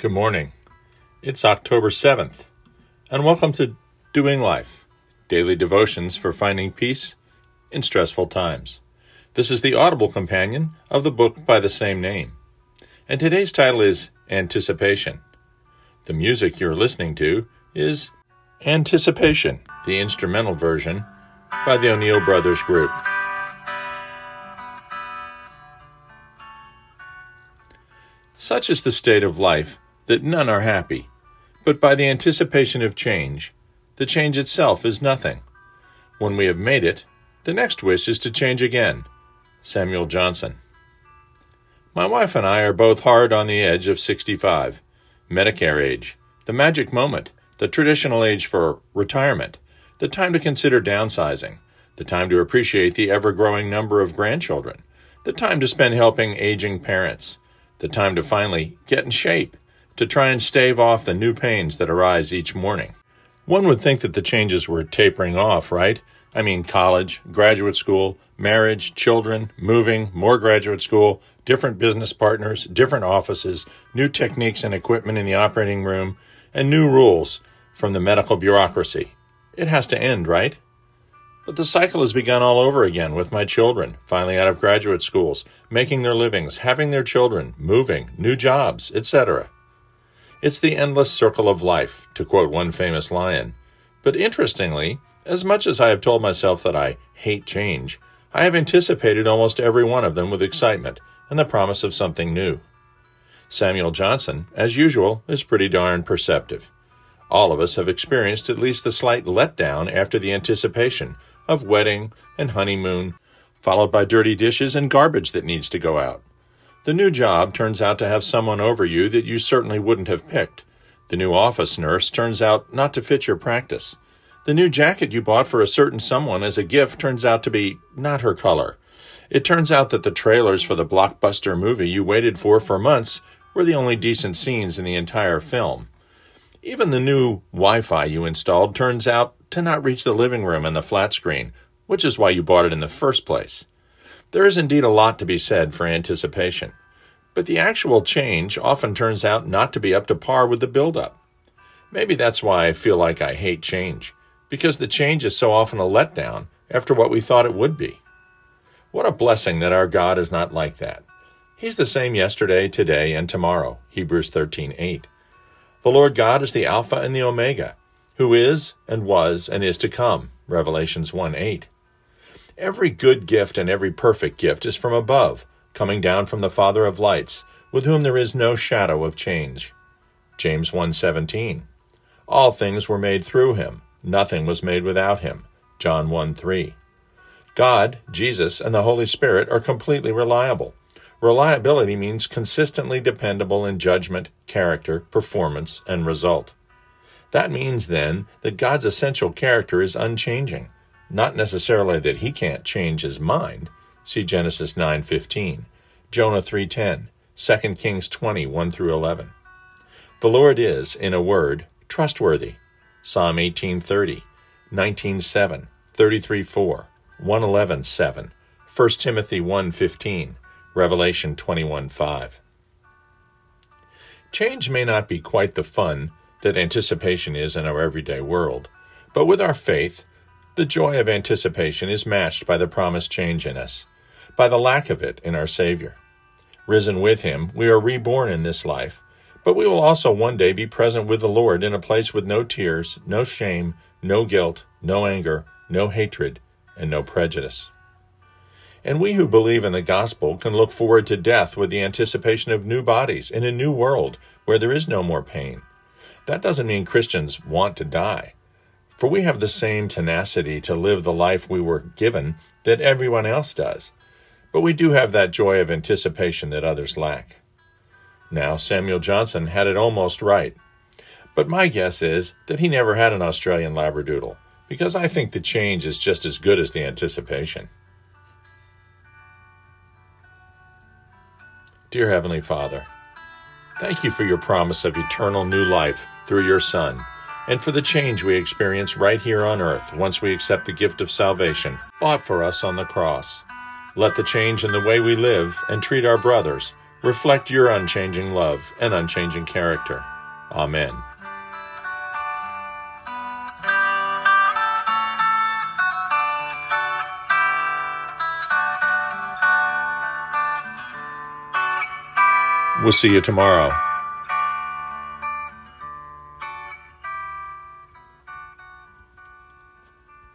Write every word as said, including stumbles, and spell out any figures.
Good morning. It's October seventh, and welcome to Doing Life, daily devotions for finding peace in stressful times. This is the audible companion of the book by the same name, and today's title is Anticipation. The music you're listening to is Anticipation, the instrumental version by the O'Neill Brothers Group. Such is the state of life that none are happy, but by the anticipation of change, the change itself is nothing. When we have made it, the next wish is to change again. Samuel Johnson. My wife and I are both hard on the edge of sixty-five, Medicare age, the magic moment, the traditional age for retirement, the time to consider downsizing, the time to appreciate the ever-growing number of grandchildren, the time to spend helping aging parents, the time to finally get in shape, to try and stave off the new pains that arise each morning. One would think that the changes were tapering off, right? I mean, college, graduate school, marriage, children, moving, more graduate school, different business partners, different offices, new techniques and equipment in the operating room, and new rules from the medical bureaucracy. It has to end, right? But the cycle has begun all over again with my children, finally out of graduate schools, making their livings, having their children, moving, new jobs, et cetera. It's the endless circle of life, to quote one famous lion. But interestingly, as much as I have told myself that I hate change, I have anticipated almost every one of them with excitement and the promise of something new. Samuel Johnson, as usual, is pretty darn perceptive. All of us have experienced at least the slight letdown after the anticipation of wedding and honeymoon, followed by dirty dishes and garbage that needs to go out. The new job turns out to have someone over you that you certainly wouldn't have picked. The new office nurse turns out not to fit your practice. The new jacket you bought for a certain someone as a gift turns out to be not her color. It turns out that the trailers for the blockbuster movie you waited for for months were the only decent scenes in the entire film. Even the new Wi-Fi you installed turns out to not reach the living room and the flat screen, which is why you bought it in the first place. There is indeed a lot to be said for anticipation, but the actual change often turns out not to be up to par with the build-up. Maybe that's why I feel like I hate change, because the change is so often a letdown after what we thought it would be. What a blessing that our God is not like that. He's the same yesterday, today, and tomorrow, Hebrews thirteen eight. The Lord God is the Alpha and the Omega, who is and was and is to come, Revelations one eight. Every good gift and every perfect gift is from above, coming down from the Father of lights, with whom there is no shadow of change. James one seventeen. All things were made through him. Nothing was made without him. John one three. God, Jesus, and the Holy Spirit are completely reliable. Reliability means consistently dependable in judgment, character, performance, and result. That means, then, that God's essential character is unchanging. Not necessarily that he can't change his mind. See Genesis nine fifteen, Jonah three ten, Second Kings twenty one through eleven. The Lord is, in a word, trustworthy. Psalm eighteen thirty, nineteen seven, thirty-three four, one eleven seven, First Timothy one fifteen, Revelation twenty-one five. Change may not be quite the fun that anticipation is in our everyday world, but with our faith, the joy of anticipation is matched by the promised change in us, by the lack of it in our Savior. Risen with him, we are reborn in this life, but we will also one day be present with the Lord in a place with no tears, no shame, no guilt, no anger, no hatred, and no prejudice. And we who believe in the gospel can look forward to death with the anticipation of new bodies in a new world where there is no more pain. That doesn't mean Christians want to die, for we have the same tenacity to live the life we were given that everyone else does. But we do have that joy of anticipation that others lack. Now, Samuel Johnson had it almost right. But my guess is that he never had an Australian Labradoodle, because I think the change is just as good as the anticipation. Dear Heavenly Father, thank you for your promise of eternal new life through your Son, and for the change we experience right here on earth once we accept the gift of salvation bought for us on the cross. Let the change in the way we live and treat our brothers reflect your unchanging love and unchanging character. Amen. We'll see you tomorrow.